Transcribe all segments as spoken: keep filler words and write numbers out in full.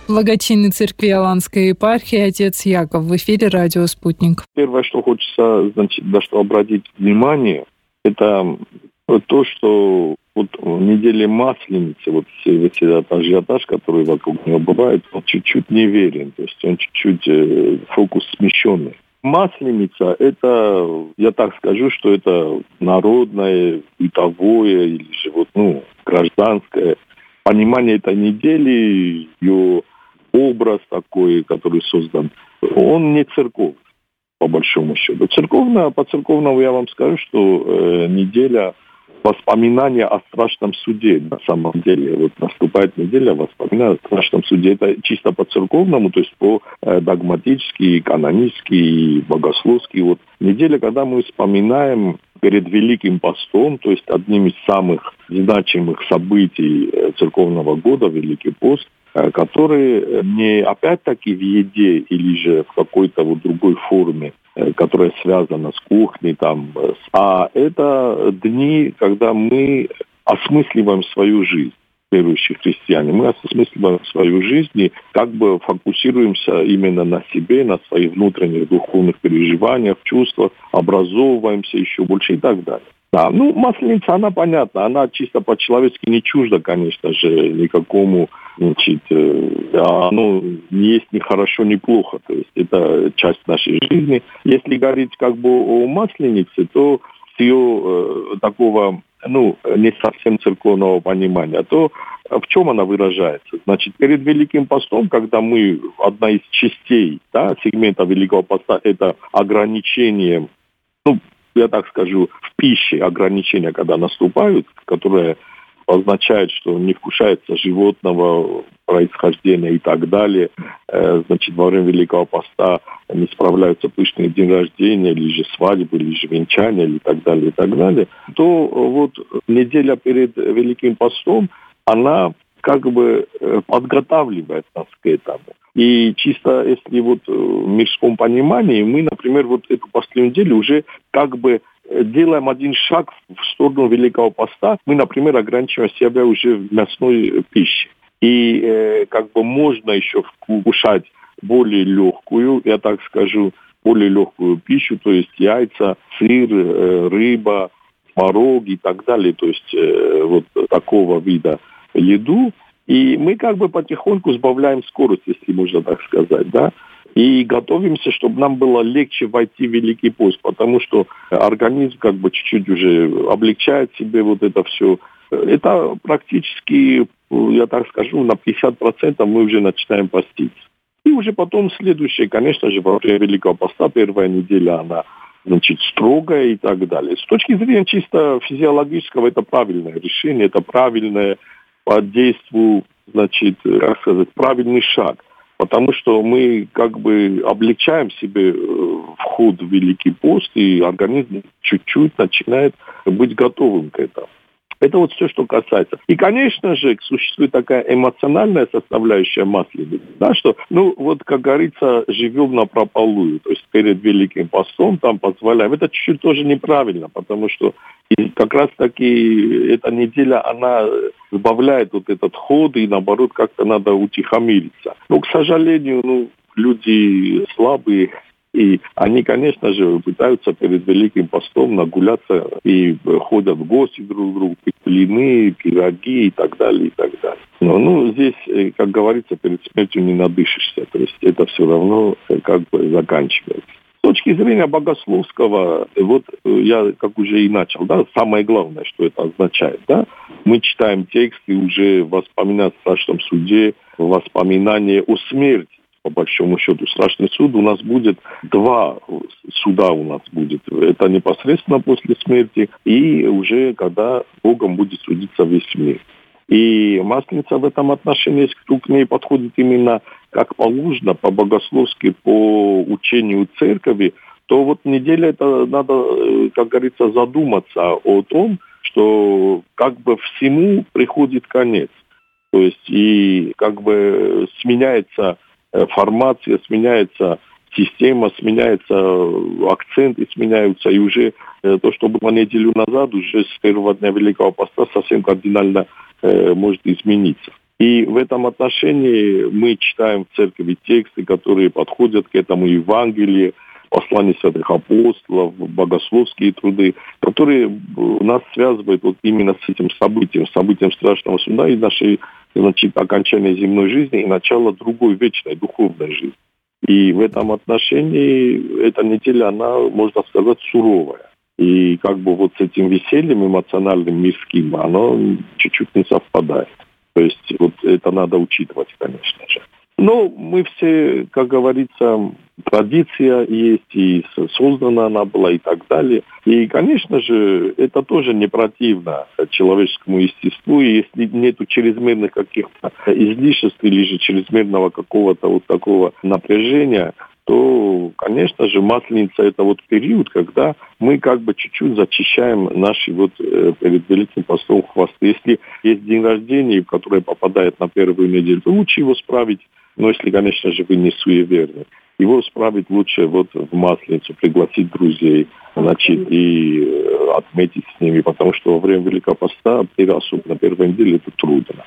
Благочинный церкви Аланской епархии отец Яков. В эфире радио «Спутник». Первое, что хочется, значит, на что обратить внимание, это то, что вот в неделе Масленицы, вот весь этот ажиотаж, который вокруг него бывает, он чуть-чуть неверен, то есть он чуть-чуть э, фокус смещенный. Масленица – это, я так скажу, что это народное, бытовое или же вот, ну, гражданское понимание этой недели, ее образ такой, который создан, он не церковный, по большому счету. Церковно, по церковному я вам скажу, что э, неделя воспоминания о страшном суде, на самом деле. Вот наступает неделя воспоминания о страшном суде. Это чисто по церковному, то есть по э, догматически, канонически, богословски. Вот неделя, когда мы вспоминаем перед Великим постом, то есть одним из самых значимых событий э, церковного года, Великий пост, э, который не опять-таки в еде или же в какой-то вот другой форме, которая связана с кухней, там, а это дни, когда мы осмысливаем свою жизнь, верующие христиане. Мы осмысливаем свою жизнь и как бы фокусируемся именно на себе, на своих внутренних духовных переживаниях, чувствах, образовываемся еще больше и так далее. Да, ну, Масленица, она понятна, она чисто по-человечески не чужда, конечно же, никакому, значит, оно не есть ни хорошо, ни плохо, то есть это часть нашей жизни. Если говорить как бы о Масленице, то с ее э, такого, ну, не совсем церковного понимания, то в чем она выражается? Значит, перед Великим постом, когда мы, одна из частей, да, сегмента Великого поста, это ограничение, ну, я так скажу, в пище ограничения, когда наступают, которые означают, что не вкушается животного происхождения и так далее. Значит, во время Великого поста не справляются пышные дни рождения, или же свадьбы, или же венчания, и так далее, и так далее. То вот неделя перед Великим постом, она как бы подготавливает нас к этому. И чисто если вот в мирском понимании, мы, например, вот эту последнюю неделю уже как бы делаем один шаг в сторону Великого поста. Мы, например, ограничиваем себя уже в мясной пище. И э, как бы можно еще вкушать более легкую, я так скажу, более легкую пищу, то есть яйца, сыр, э, рыба, творог и так далее. То есть э, вот такого вида еду. И мы как бы потихоньку сбавляем скорость, если можно так сказать, да, и готовимся, чтобы нам было легче войти в Великий пост, потому что организм как бы чуть-чуть уже облегчает себе вот это все. Это практически, я так скажу, на пятьдесят процентов мы уже начинаем поститься. И уже потом следующее, конечно же, во время Великого поста, первая неделя, она, значит, строгая и так далее. С точки зрения чисто физиологического, это правильное решение, это правильное по действию, значит, как сказать, правильный шаг. Потому что мы как бы облегчаем себе вход в Великий пост, и организм чуть-чуть начинает быть готовым к этому. Это вот все, что касается. И, конечно же, существует такая эмоциональная составляющая Масленицы, да, что, ну, вот, как говорится, живем напропалую, то есть перед Великим постом там позволяем. Это чуть-чуть тоже неправильно, потому что и как раз-таки эта неделя, она сбавляет вот этот ход, и, наоборот, как-то надо утихомириться. Но, к сожалению, ну, люди слабые, и они, конечно же, пытаются перед Великим постом нагуляться и ходят в гости друг к другу, блины, пироги и так далее, и так далее. Но ну, здесь, как говорится, перед смертью не надышишься. То есть это все равно как бы заканчивается. С точки зрения богословского, вот я как уже и начал, да, самое главное, что это означает, да, мы читаем текст и уже воспоминания о страшном суде, воспоминания о смерти. По большому счету, страшный суд у нас будет, два суда у нас будет. Это непосредственно после смерти и уже когда Богом будет судиться весь мир. И Масленица в этом отношении, если кто к ней подходит именно как положено, по-богословски, по учению церкви, то вот неделя это надо, как говорится, задуматься о том, что как бы всему приходит конец. То есть и как бы сменяется формация, сменяется система, сменяется акценты, сменяются, и уже то, что было неделю назад, уже с первого дня Великого поста совсем кардинально э, может измениться. И в этом отношении мы читаем в церкви тексты, которые подходят к этому Евангелию, послания святых апостолов, богословские труды, которые нас связывают вот именно с этим событием, событием страшного суда и нашей, значит, окончания земной жизни и начала другой вечной духовной жизни. И в этом отношении эта неделя, она, можно сказать, суровая. И как бы вот с этим весельем эмоциональным, мирским, оно чуть-чуть не совпадает. То есть вот это надо учитывать, конечно же. Но мы все, как говорится, традиция есть, и создана она была, и так далее. И, конечно же, это тоже не противно человеческому естеству. И если нет чрезмерных каких-то излишеств или же чрезмерного какого-то вот такого напряжения, то, конечно же, Масленица – это вот период, когда мы как бы чуть-чуть зачищаем наши вот э, перед Великим постом хвосты. Если есть день рождения, который попадает на первую неделю, то лучше его справить, но если, конечно же, вы не суеверны, его справить лучше вот в Масленицу, пригласить друзей, значит, и отметить с ними, потому что во время Великого поста, особенно первой недели, это трудно.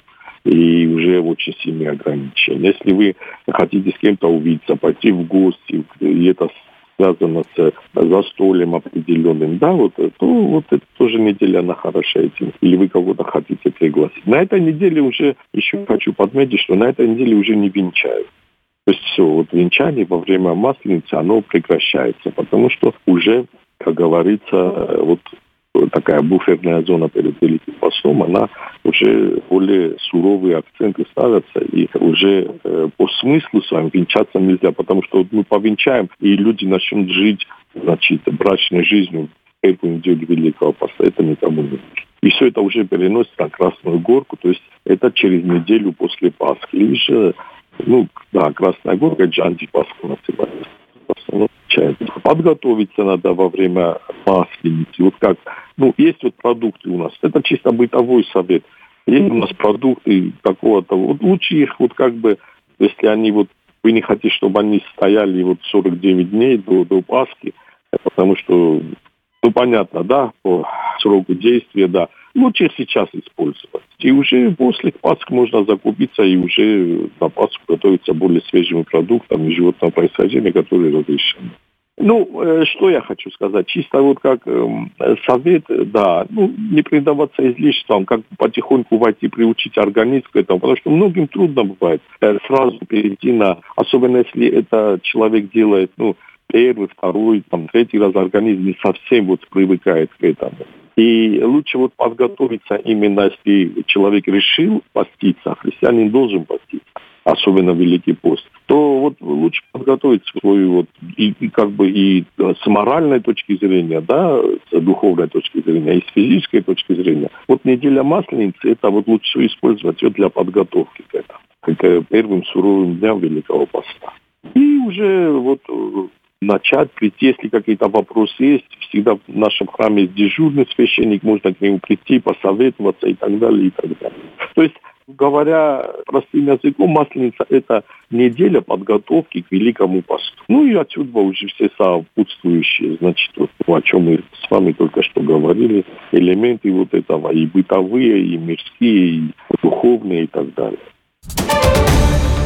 И уже очень сильные ограничения. Если вы хотите с кем-то увидеться, пойти в гости, и это связано с застольем определенным, да, вот, то вот это тоже неделя, она хороша этим. Или вы кого-то хотите пригласить. На этой неделе уже, еще хочу подметить, что на этой неделе уже не венчают. То есть все, вот венчание во время Масленицы, оно прекращается, потому что уже, как говорится, вот такая буферная зона перед Великим постом, она уже более суровые акценты ставятся, и уже э, по смыслу с вами венчаться нельзя, потому что вот мы повенчаем, и люди начнут жить, значит, брачной жизнью в первую неделю Великого поста, это никому не нужно. И все это уже переносится на Красную Горку, то есть это через неделю после Пасхи. Или же, ну, да, Красная Горка, это же антипасха называется. Подготовиться надо во время Масленицы. Вот как, ну, есть вот продукты у нас. Это чисто бытовой совет. Есть у нас продукты какого-то. Вот лучше их вот как бы, если они вот, вы не хотите, чтобы они стояли вот сорок девять дней до, до Пасхи, потому что, ну, понятно, да, по сроку действия, да. Лучше сейчас использовать. И уже после Пасхи можно закупиться и уже на Пасху готовиться более свежими продуктами животного происхождения, которые разрешены. Ну, что я хочу сказать? Чисто вот как э, совет, да, ну, не предаваться излишествам, как потихоньку войти, приучить организм к этому, потому что многим трудно бывает э, сразу перейти на, особенно если это человек делает, ну, первый, второй, там, третий раз организм не совсем вот привыкает к этому. И лучше вот подготовиться именно, если человек решил поститься, христианин должен поститься, особенно Великий пост, то вот лучше подготовить свою вот и, и как бы и с моральной точки зрения, да, с духовной точки зрения, и с физической точки зрения. Вот неделя Масленицы, это вот лучше использовать ее для подготовки к этому, к первым суровым дням Великого поста. И уже вот начать, прийти, если какие-то вопросы есть. Всегда в нашем храме есть дежурный священник, можно к нему прийти, посоветоваться и так далее, и так далее. То есть, говоря простым языком, Масленица – это неделя подготовки к Великому посту. Ну и отсюда уже все сопутствующие, значит, вот, о чем мы с вами только что говорили, элементы вот этого, и бытовые, и мирские, и духовные, и так далее.